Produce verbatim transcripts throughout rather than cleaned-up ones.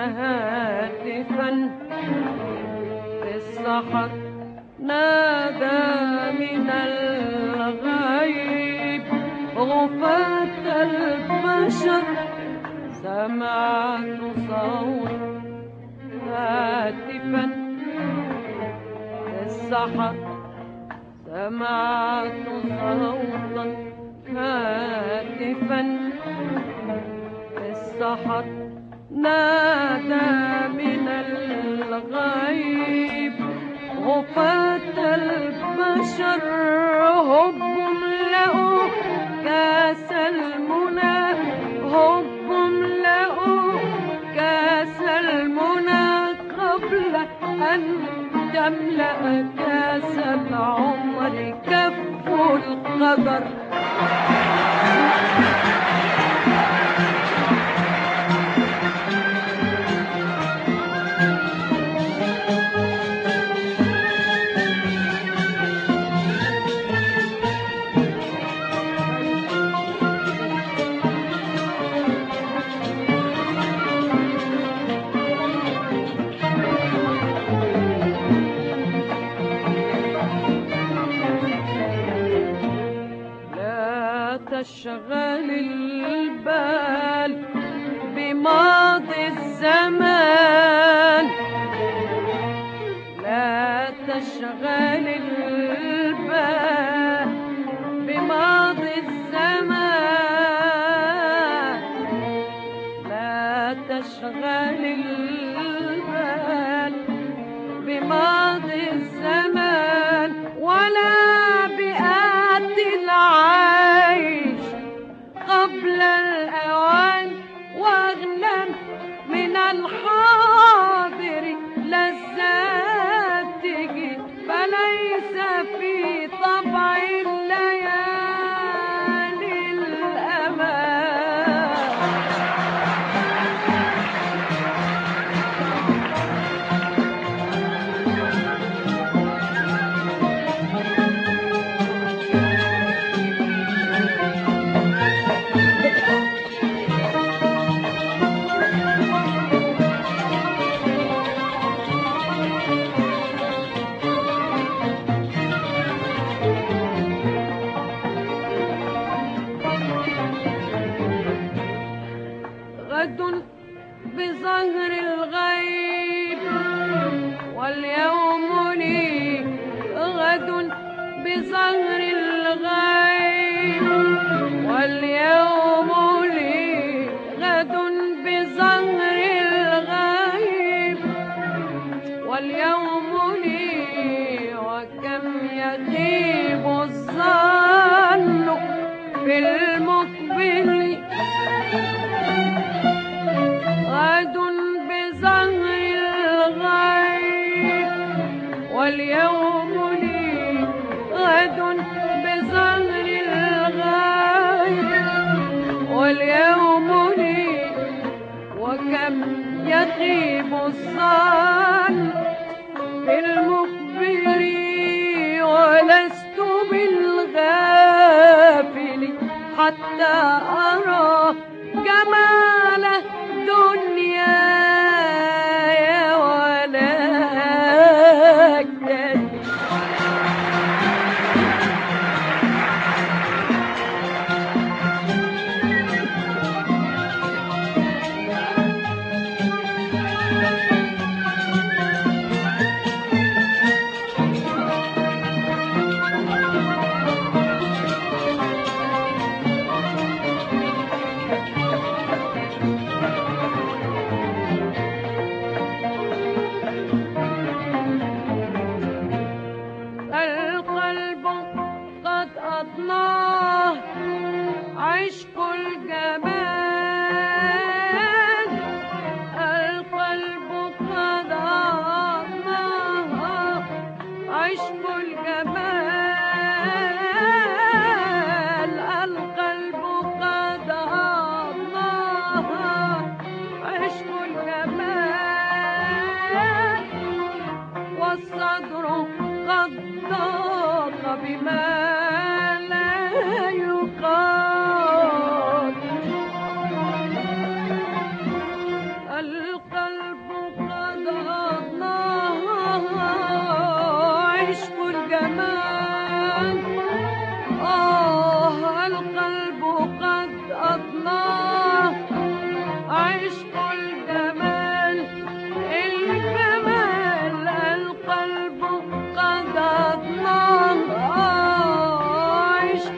هاتفا في السحر نادى من الغيب غفاة البشر سمعت صوت هاتفا في السحر سمعت صوتا هاتفا في السحر نادى من الغيب غفاة البشر هب املأوا كاس المنى هب املأوا كاس المنى قبل أن تملأ كاس العمر كف القدر. تشغل البال بماضي الزمان لا تشغل البال بماضي الزمان لا تشغل البال بماضي الزمان ولا بآتي العيش قبل الأوان واغنم من الحاضر لذاته فليس في طبع الليالي الأمان. غد بظهر الغيب واليوم لي غد بظهر الغيب واليوم لي غد بظهر الغيب واليوم لي وكم يغيب الظن في المقبل غد بظهر الغيب واليوم لي غد بظهر الغيب واليوم لي وكم يغيب الظن في المخبر ولست بالغافل حتى أرى جمال دنياي ولكن عشق الجمال القلب قد أضناه عشق الجمال القلب قد أضناه عشق الجمال والصدر قد ضاق بما لا يقال القلب القلب قد أضناه عشق الجمال. آه القلب قد أضناه عشق الجمال. الجمال القلب قد أضناه عشق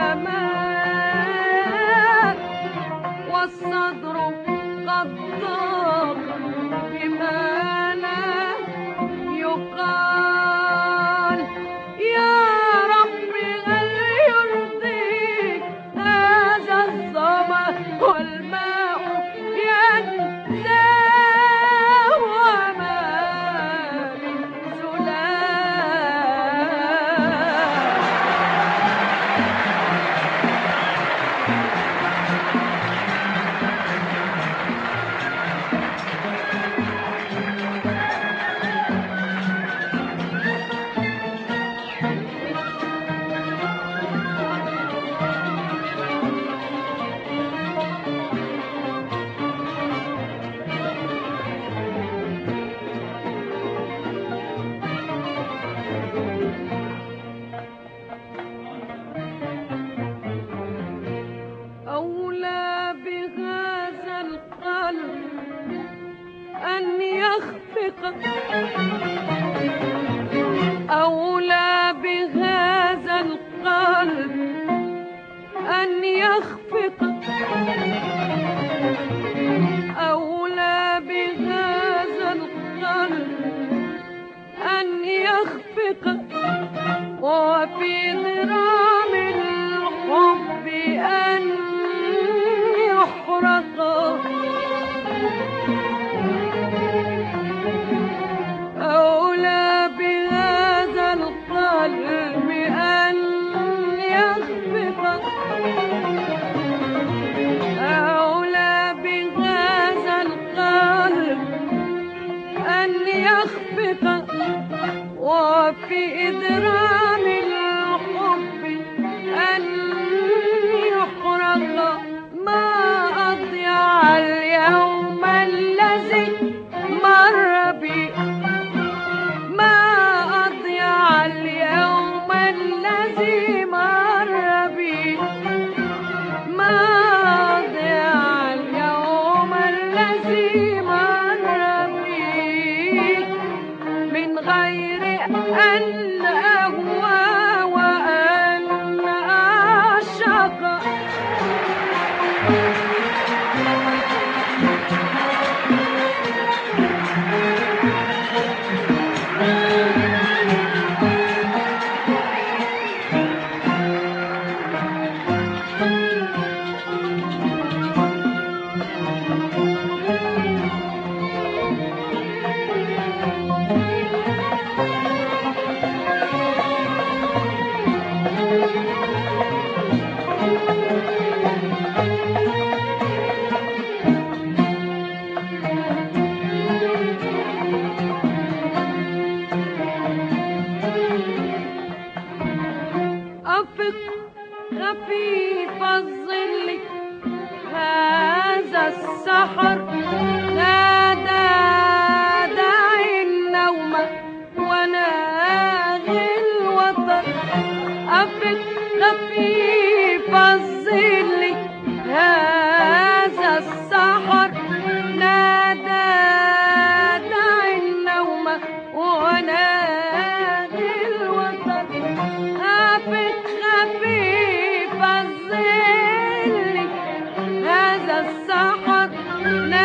الجمال. والصدر قد ضاق بما لا يقال. يا رب هل يرضيك هذا الظما والماء ينزى وما من أولى بهذا القلب أن يخفق. أولى بهذا القلب أن يخفق. أولى بهذا القلب أن يخفق. وفي غرام الحب أن يحرق. أولى بهذا القلب أن يخفق. أولى بهذا القلب أن يخفق. وفي إدرام الحب أن يحرق. ما أضيع اليوم الذي مر بي. ما أضيع اليوم الذي مر بي. ما أضيع اليوم الذي مر بي من غير أن أهوى وأن أعشق. أفق خفيف الظل هذا السحر. نادى داعي النوم وناغي الوطن. أفق خفيف الظل هذا السحر. نادى داعي النوم وناغي الوطن. أفق خفيف الظل هذا السحر.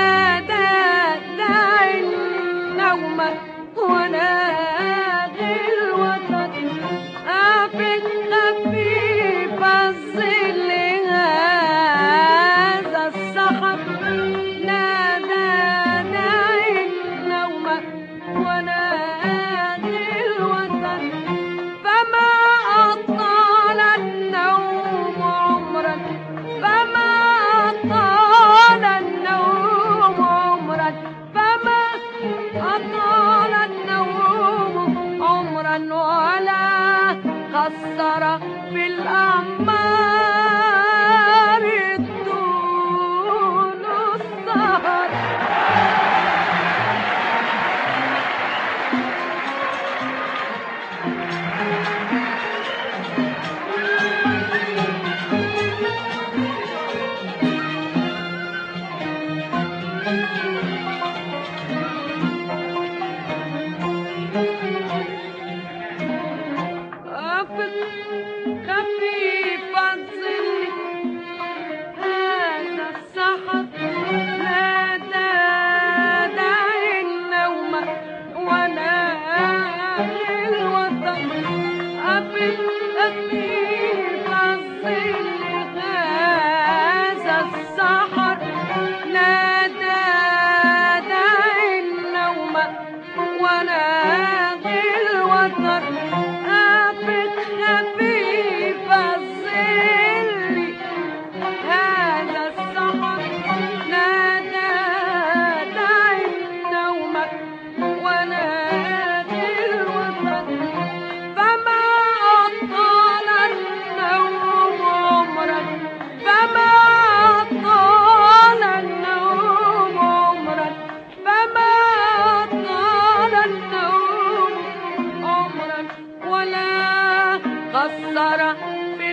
أثر في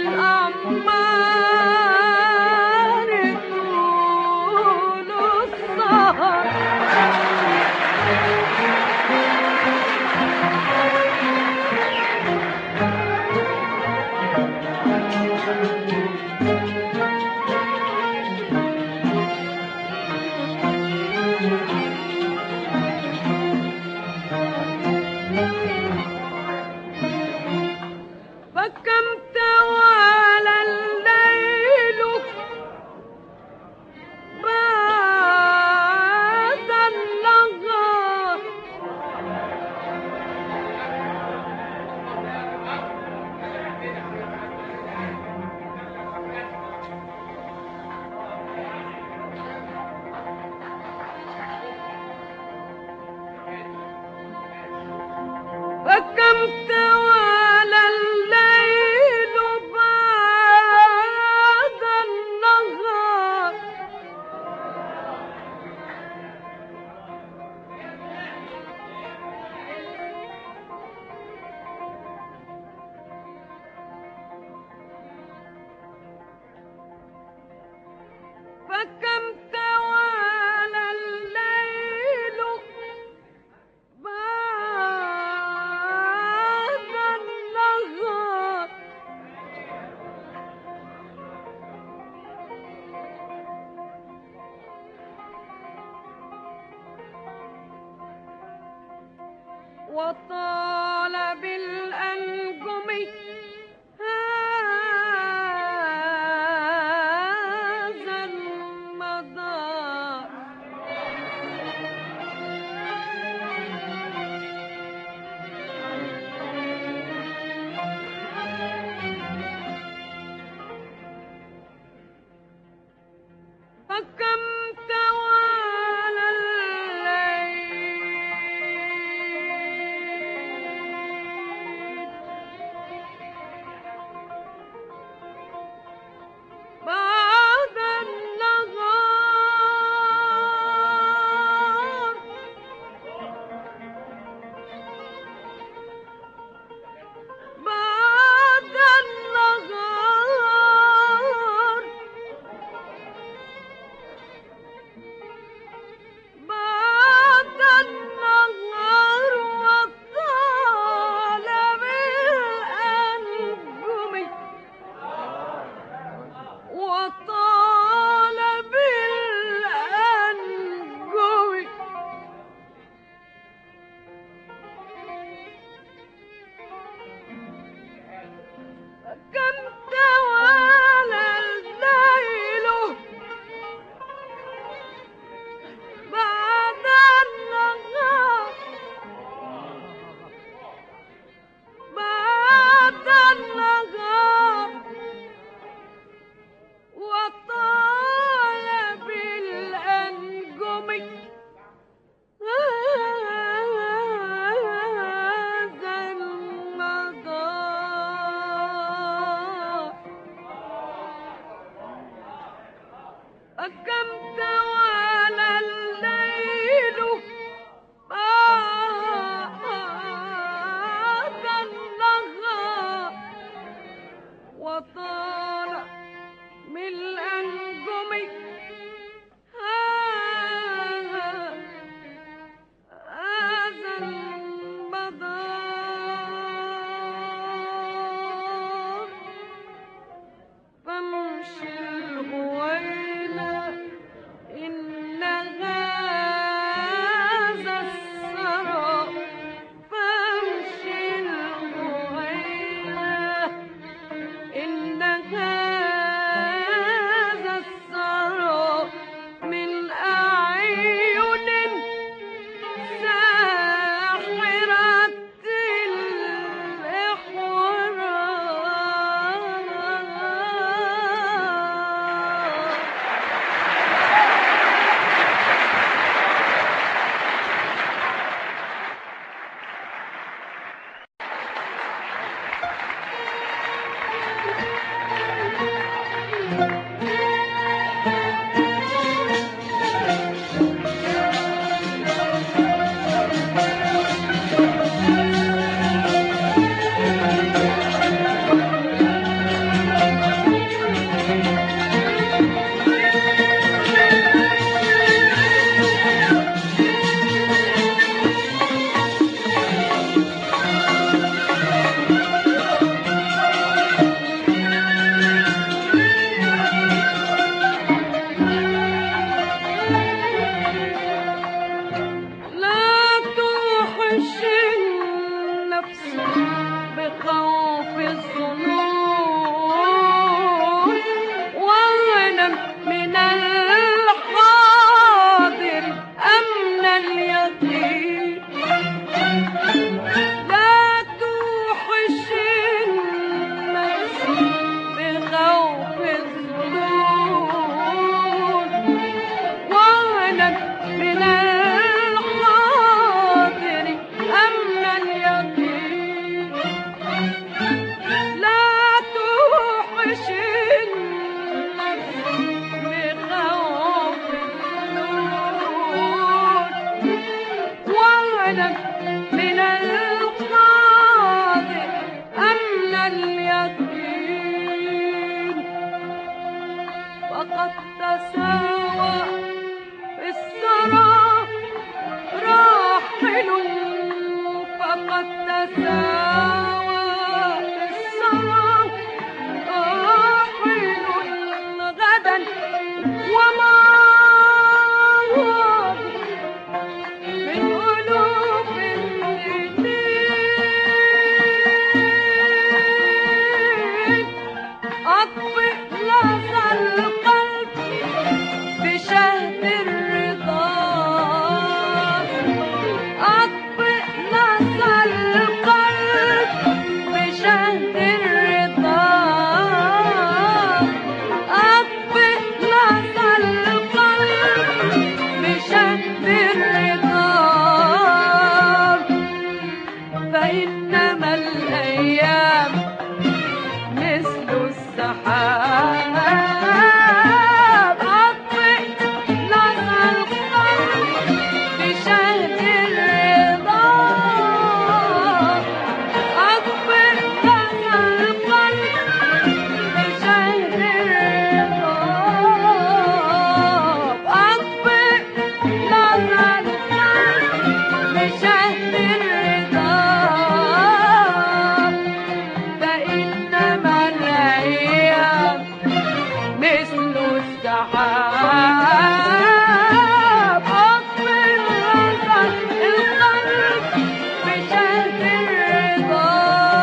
الأعمار طول السهر. فكم توالى الليل بعد النهار، فكم توالى الليل بعد النهار، فكم توالى الليل بعد النهار، وطال بالأنجم هذا المدار. فكم توالى الليل توحش النفس بخوف الظنون واغنم من الحاضر أمن اليقين لا توحش النفس بخوف الظنون واغنم من الحاضر أمن اليقين لا توحش النفس بخوف الظنون واغنم من الحاضر أمن اليقين فقد تساوى في الثرى راحل فقد تساوى في الثرى راحل غدا وما غاب من ألوف السنين أطفئ لظى القلب بشهد الرضا أطفئ لظى القلب بشهد الرضا أطفئ لظى القلب بشهد الرضا فإنما الأيام مثل السحاب أطفئ لظى القلب بشهد الرضا أطفئ لظى القلب بشهد الرضا أطفئ لظى القلب بشهد الرضا فإنما الأيام مثل السحاب أطفئ لظى القلب بشهد الرضا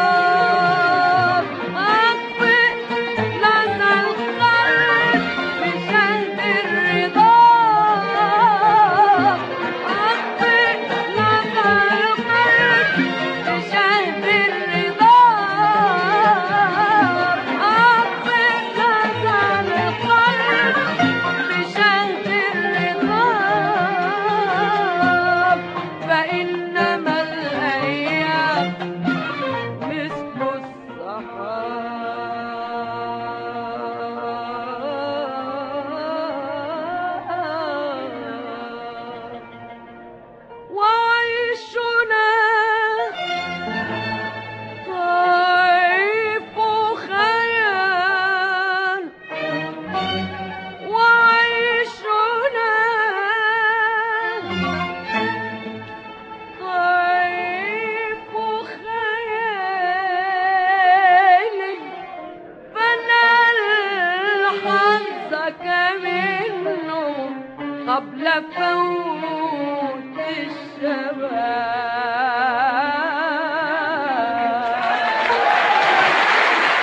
أطفئ لظى القلب بشهد الرضا أطفئ لظى القلب بشهد الرضا أطفئ لظى القلب بشهد الرضا فإنما الأيام مثل السحاب وعيشنا طيف خيال وعيشنا طيف خيال فنال حظك منه قبل فوت الشباب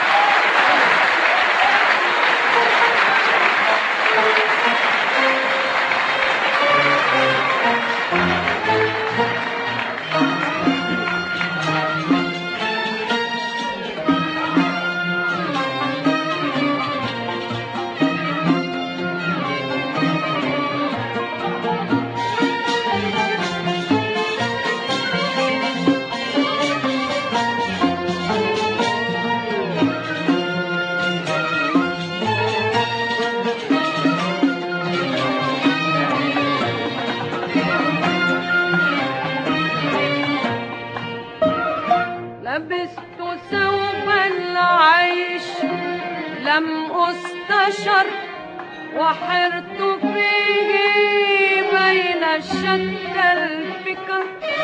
لبست ثوب العيش لم أستشر وحرت فيه بين شتى الفكر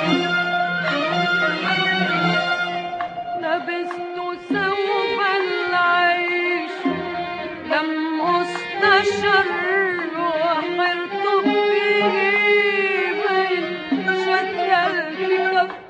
لبست ثوب العيش لم أستشر وحرت فيه بين شتى الفكر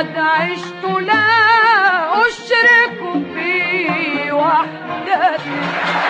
قد عشت لا أشرك في وحدتي.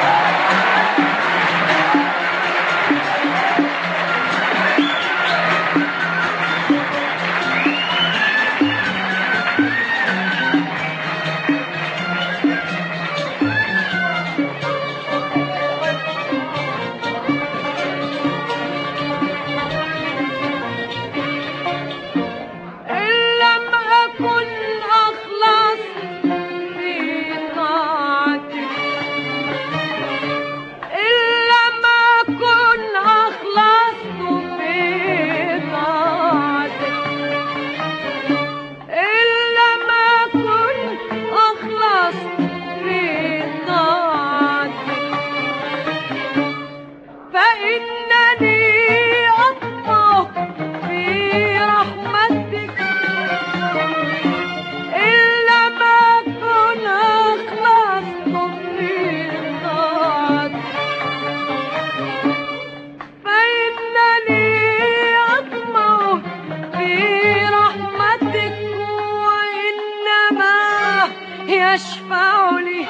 يشفع لي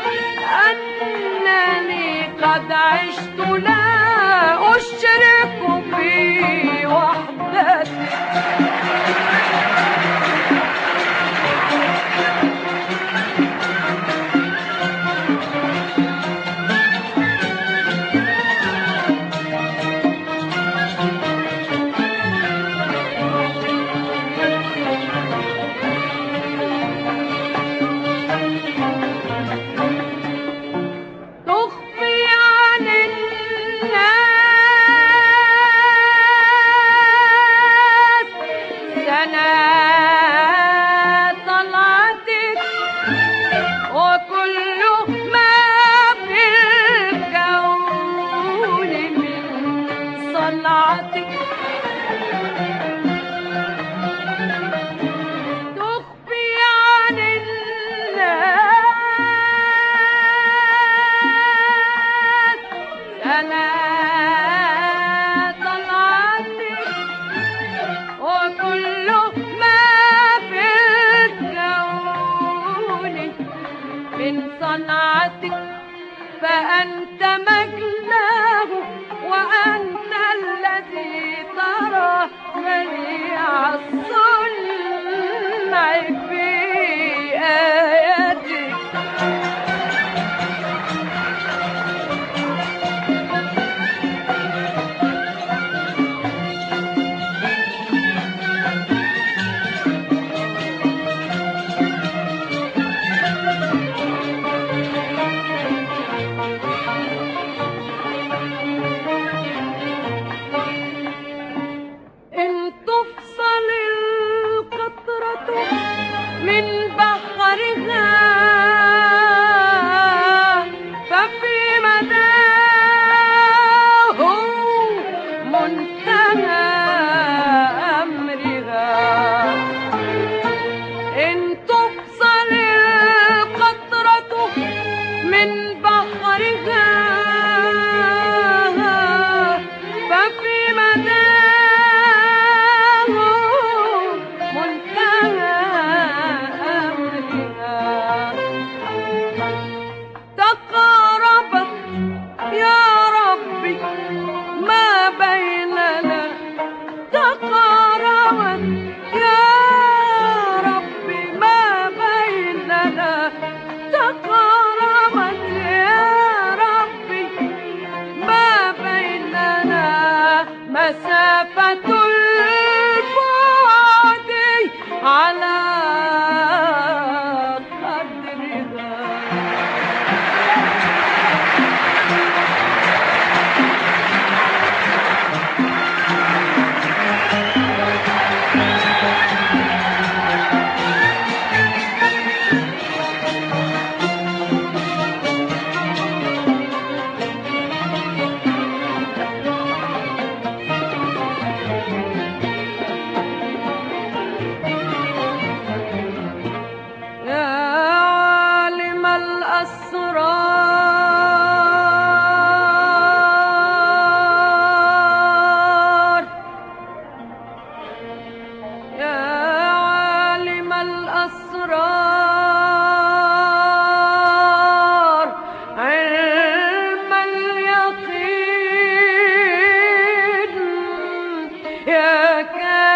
أنني قد عشت لا أشرك في وحدتي. فأنت مجناه وأنت الذي ترى بديع الصنع في آياتك.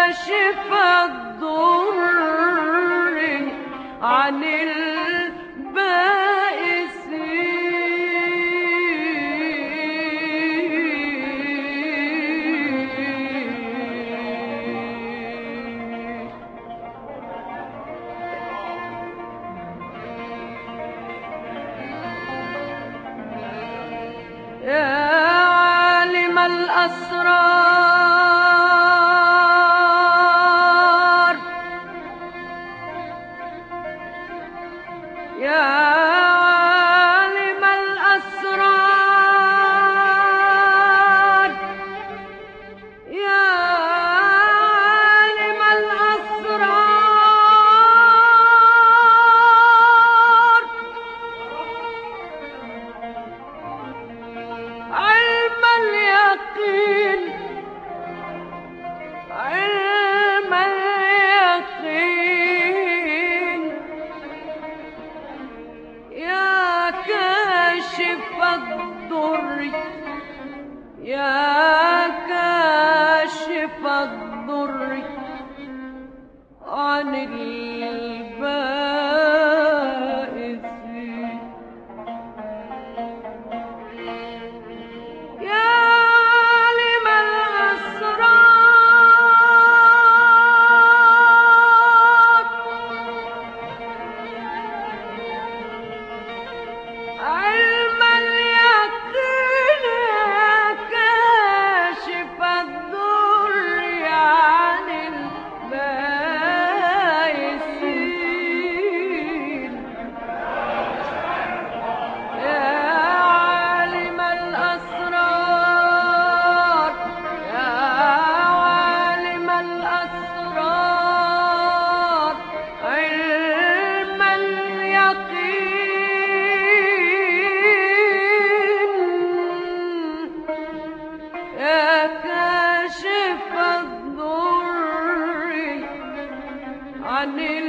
كاشف الضر عن يا عالم الأسرار يا عالم الأسرار يا عالم الأسرار علم اليقين علم اليقين يا كاشف الضر يا كاشف الضر عن البائس يا عالم الأسرار علم اليقين يا كاشف الضر عن البائسين يا عالم الأسرار يا عالم الأسرار علم اليقين يا كاشف الضر عن